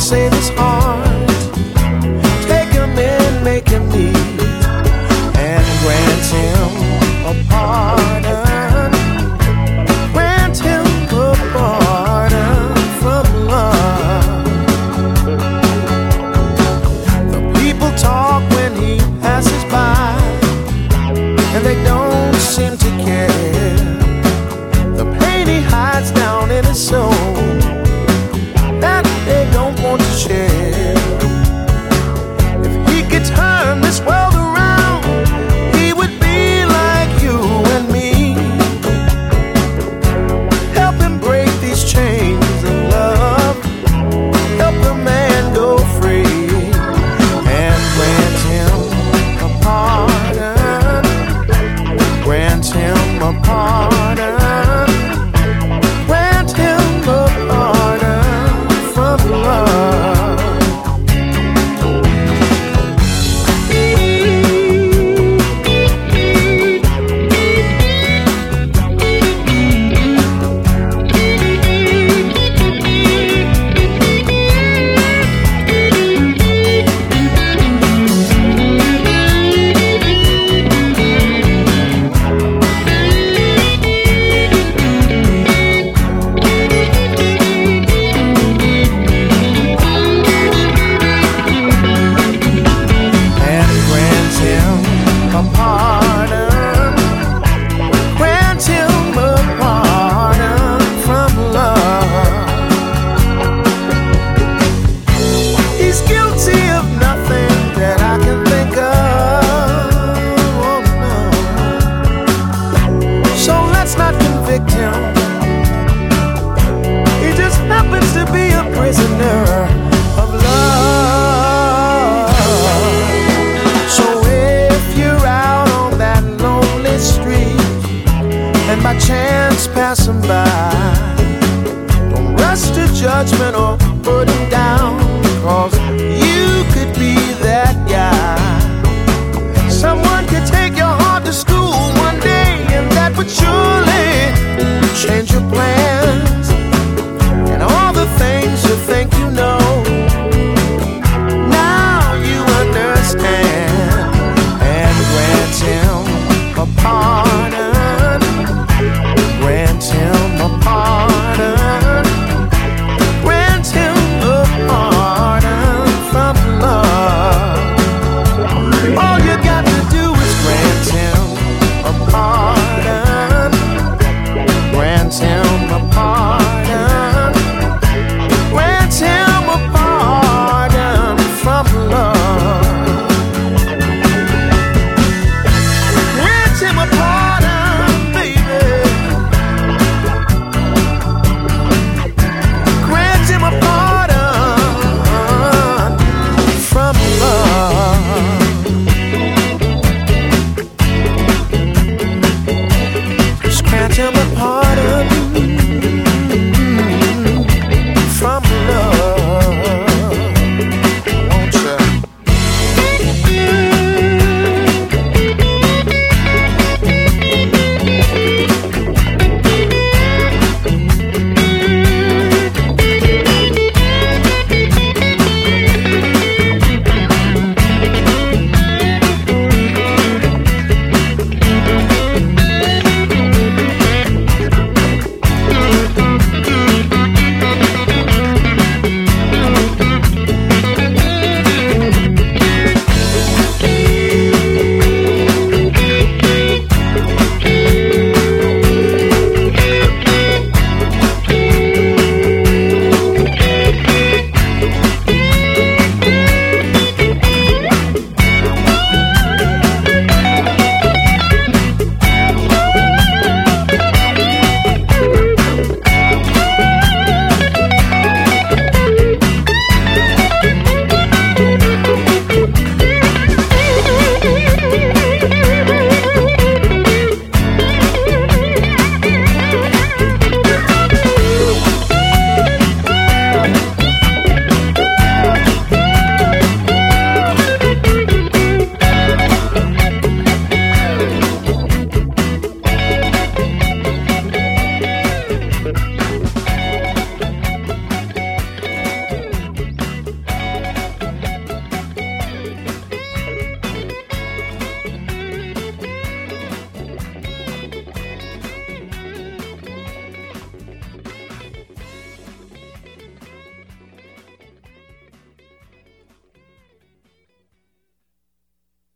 save his heart, take him in, make him neat, and grant him a pardon. Grant him a pardon from love. The people talk when he passes by, and they don't seem to care. The pain he hides down in his soul, that they don't want to share. If he could turn this world around, he would be like you and me. Help him break these chains of love, help a man go free, and grant him a pardon. Grant him a pardon. Grant him a pardon from love. He just happens to be a prisoner of love. So if you're out on that lonely street and by chance passing by, don't rush to judgment or